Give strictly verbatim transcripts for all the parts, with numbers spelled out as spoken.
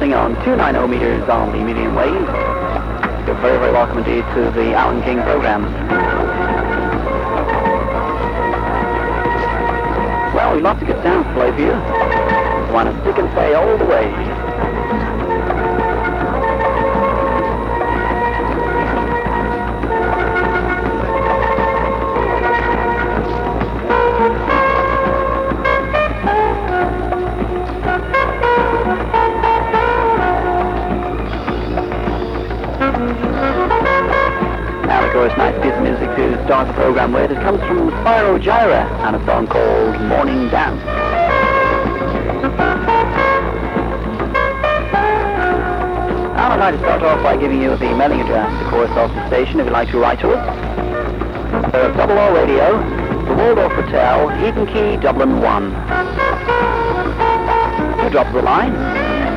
morning on two ninety meters on the medium wave. You're very, very welcome indeed to the Alan King program. Well, we've lots of good sounds to play for you. I want to stick and stay all the way. Now, of course, nice piece of music to start the program with. It comes from Spyro Gyra and a song called Morning Dance. Now, I'd like to start off by giving you the mailing address, of course, of the station if you'd like to write to us. Uh, Double R Radio, the Waldorf Hotel, Eden Key, Dublin one. You drop the line.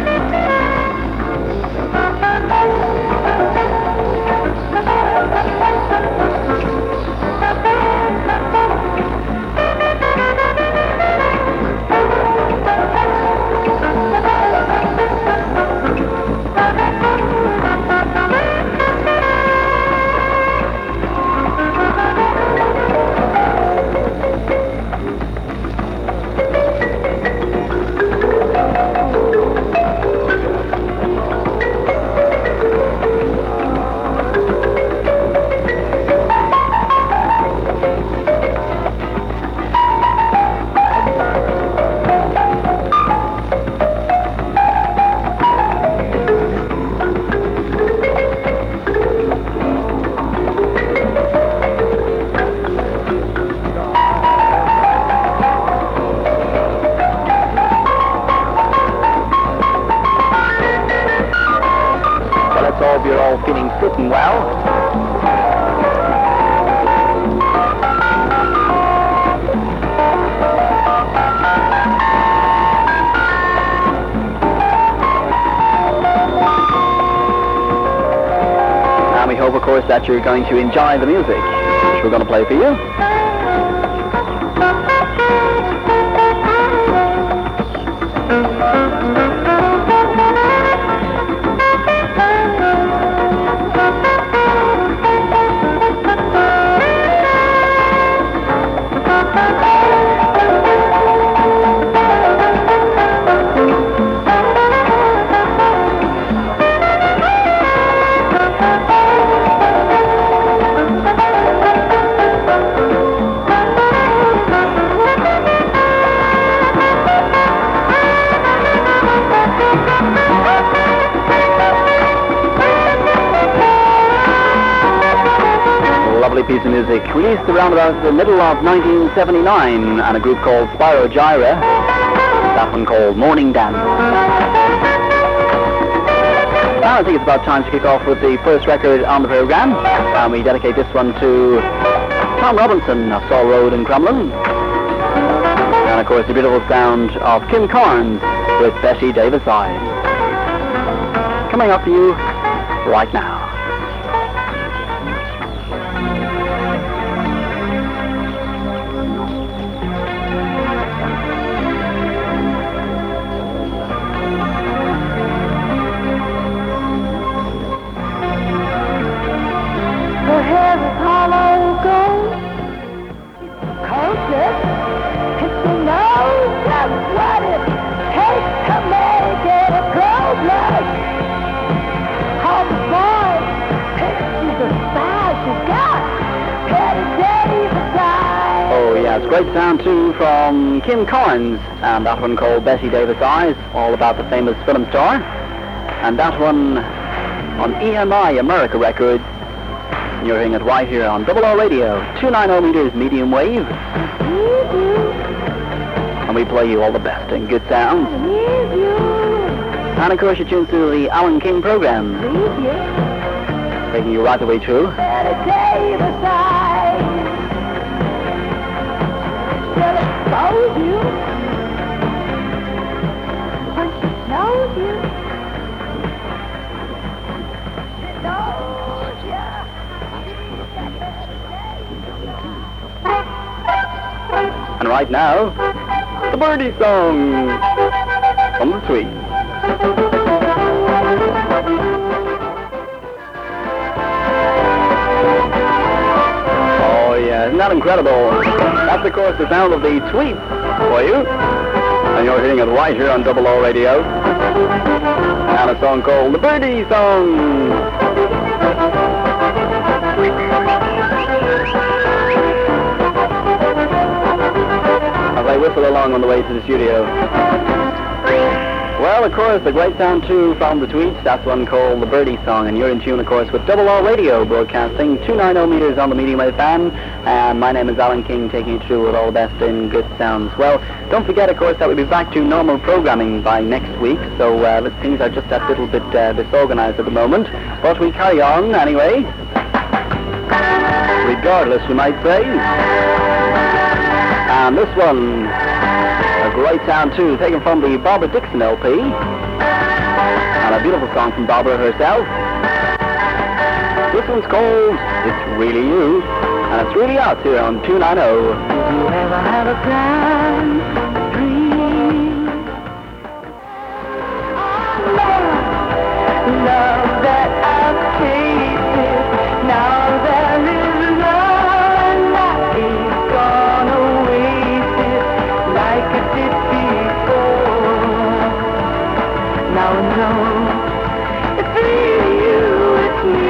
Hope you're all feeling fit and well. And we hope, of course, that you're going to enjoy the music, which we're going to play for you. Piece of music released around about the middle of nineteen seventy-nine and a group called Spyro Gyra, that one called Morning Dance. Now I think it's about time to kick off with the first record on the program, and we dedicate this one to Tom Robinson of Saul Road in Crumlin, and of course the beautiful sound of Kim Carnes with Bessie Davis Eyes. Coming up for you right now. Great sound too from Kim Carnes, and that one called Bessie Davis Eyes, all about the famous film star. And that one on E M I America Records. And you're hearing it right here on Double R Radio, two ninety meters medium wave. And we play you all the best and good sounds. And of course you're tuned to the Alan King program, taking you right the way through. Knows you. When she knows you. She knows you. And right now, the Birdie Song from the Sweet. incredible. That's, of course, the sound of the tweet for you. And you're hearing it right here on Double O Radio. And a song called The Birdie Song. As I whistle along on the way to the studio. Well, of course, the great sound too from the tweets. That's one called The Birdie Song, and you're in tune, of course, with Double R Radio, broadcasting two ninety meters on the medium wave band. And my name is Alan King, taking you through with all the best in good sounds. Well, don't forget, of course, that we'll be back to normal programming by next week. So uh, things are just a little bit uh, disorganized at the moment, but we carry on anyway. Regardless, you might say. And this one. A great sound too, taken from the Barbara Dixon L P. And a beautiful song from Barbara herself. This one's called It's Really You. And it's really out here on two ninety. Did you ever have a grand dream? Love, love that I've tasted. Now there is none that is gonna waste it like it did before. Now I know it's really you, it's me.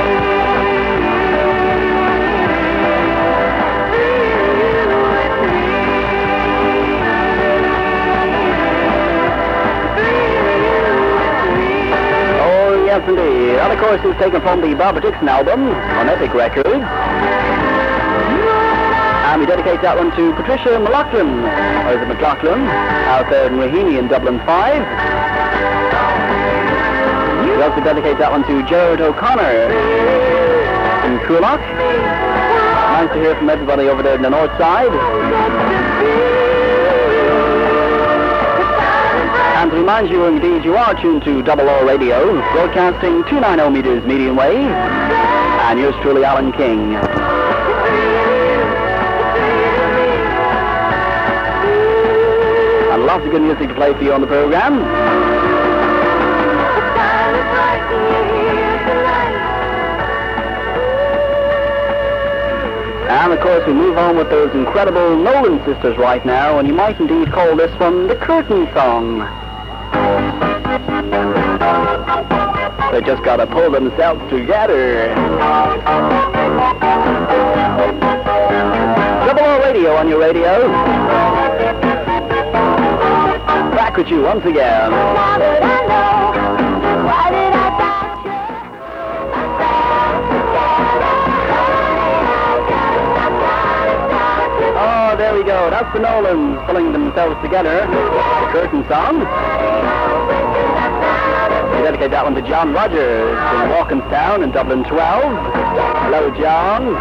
Yes, indeed. And of course, it's taken from the Barbara Dixon album on Epic Records. And we dedicate that one to Patricia McLaughlin, or is it McLaughlin, out there in Raheny in Dublin five. We also dedicate that one to Gerard O'Connor in Coolock. Nice to hear from everybody over there in the north side. And to remind you, indeed, you are tuned to Double O Radio, broadcasting two ninety meters medium wave, and yours truly, Alan King. And lots of good music to play for you on the program. And of course, we move on with those incredible Nolan sisters right now, and you might indeed call this one the Curtain Song. They just gotta pull themselves together. Double O Radio on your radio. Back with you once again. Now that I know, why did I doubt you? Oh, there we go. That's the Nolans pulling themselves together. The Curtain Song. We dedicate that one to John Rogers in Walkinstown in Dublin twelve. Hello, John.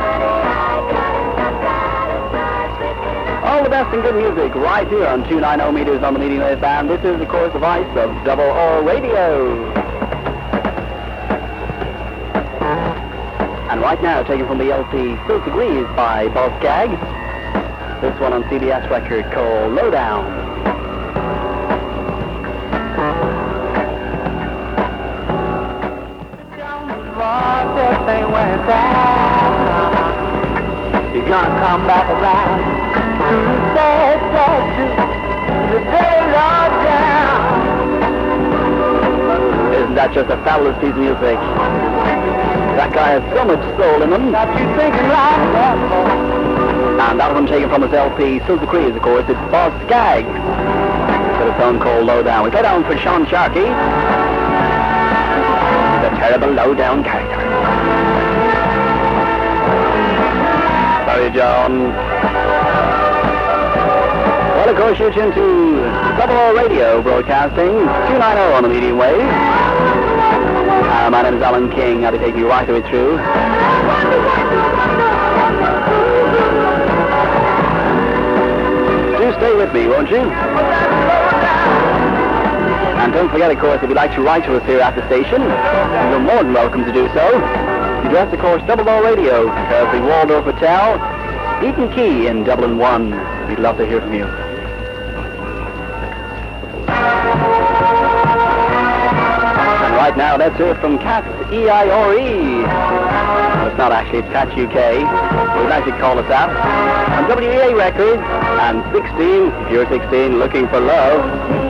All the best and good music right here on two ninety meters on the medium wave band. This is, of course, the voice of Double O Radio. And right now, taken from the L P Still Degrees by Bob Skaggs. This one on C B S record called Lowdown. Everything went down. You're gonna come back around to the sad, sad truth, the day lost down. Isn't that just a fabulous piece of music? That guy has so much soul in him. Got you thinking like that, boy. And that one taken from his L P Still Degrees, of course, it's Bob Skaggs. With a song called Lowdown. We play down for Sean Sharkey. The terrible low-down character. Sorry, John. Well, of course, you're tuned to Double O Radio, broadcasting two ninety on the medium wave. Uh, my name is Alan King. I'll be taking you right the way through. Do stay with me, won't you? And don't forget, of course, if you'd like to write to us here at the station, you're more than welcome to do so. The address, of course, Double O Radio, of the Waldorf Hotel, Beacon Key in Dublin one. We'd love to hear from you. And right now, let's hear from Cats E I R E. it's not actually, it's Catch U K. We'd like to call us that. On W E A Records, and sixteen, if you're sixteen, looking for love.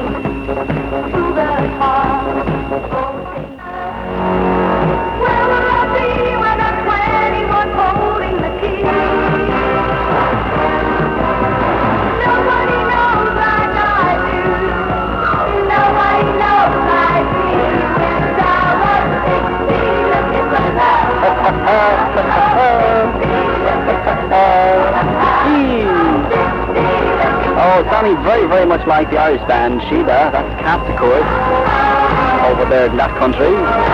Oh, sounding very, very much like the Irish band Sheba. That's Cats, of course, over there in that country.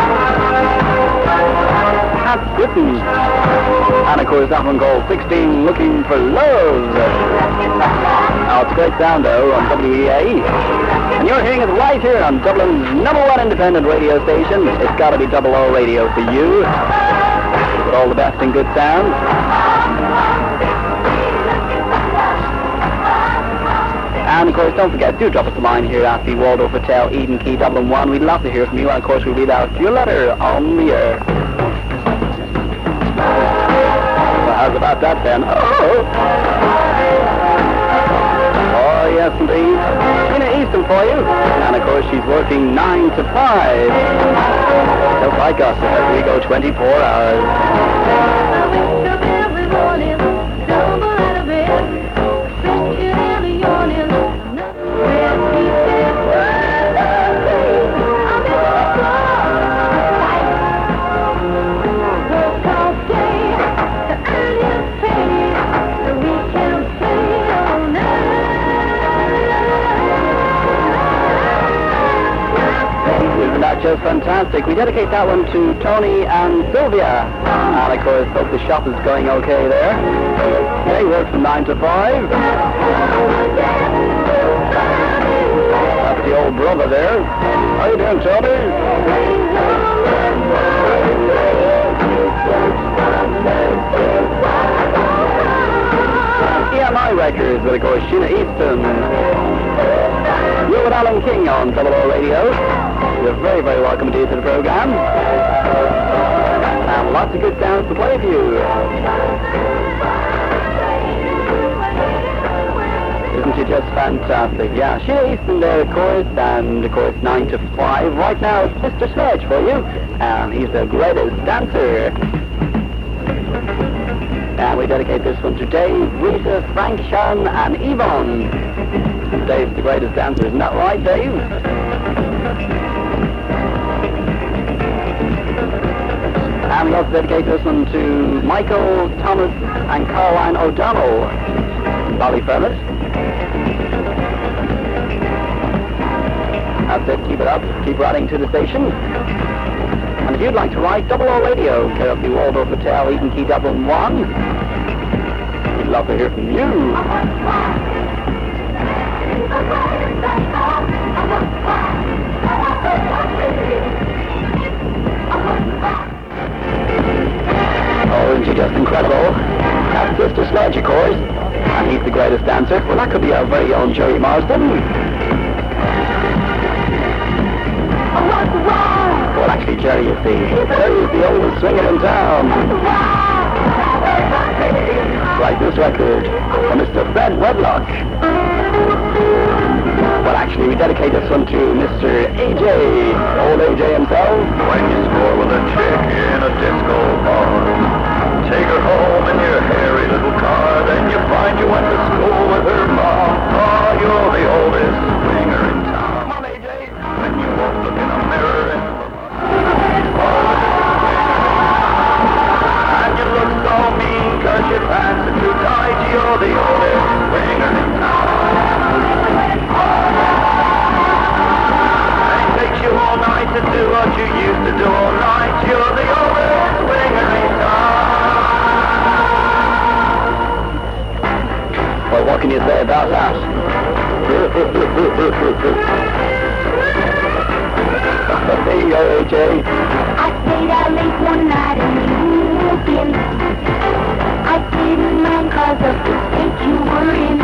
Cats Britain. And of course that one called sixteen, Looking for Love. Oh, it's a great sound though on W E A. And you're hearing it right here on Dublin's number one independent radio station. It's got to be Double O Radio for you. With all the best and good sound. And of course, don't forget, do drop us a line here at the Waldorf Hotel, Eden Key, Dublin one. We'd love to hear from you, and of course, we'll read out your letter on the air. Well, how's about that then? Oh, oh yes, indeed. Tina Easton for you. And of course, she's working nine to five. Just like us, we go twenty-four hours. Just fantastic. We dedicate that one to Tony and Sylvia. And of course, hope the shop is going okay there. They work from nine to five. That's the old brother there. How you doing, Tony? E M I Records with, of course, Sheena Easton. You're with Alan King on Double O Radio. You're very, very welcome indeed to the program. And lots of good sounds to play for you. Isn't it just fantastic? Yeah, Sheena Easton there, of course, and of course nine to five. Right now it's Mister Sledge for you, and he's the greatest dancer. And we dedicate this one to Dave, Rita, Frank, Sharon, and Yvonne. Dave's the greatest dancer, isn't that right, Dave? And we also dedicate this one to Michael, Thomas, and Caroline O'Donnell in Ballyfermot. That's it, keep it up, keep writing to the station. And if you'd like to write, Double O Radio, care of the Waldorf Hotel, Eden Key, Dublin one. We'd love to hear from you. Oh, isn't she just incredible? That's Mister Sledge, of course. And he's the greatest dancer. Well, that could be our very own Jerry Marsden. Well, actually, Jerry, you see, Jerry's the oldest swinger in town. Like this record for Mister Fred Wedlock. Well, actually, we dedicate this one to Mister A J, old A J himself. When you score with a chick in a disco bar, take her home in your hairy little car, then you find you went to school with her mom. Oh, you're the oldest swinger in town. Come on, A J. When you won't look in a mirror and and you look so mean cause your pants are too tight, you're the oldest swinger in town. And it takes you all night to do what you used to do all night, you're the oldest swinger in town. Well, what can you say about that? There you go, A J. I stayed out late one night and you moved in. I didn't mind cause of the state you were in.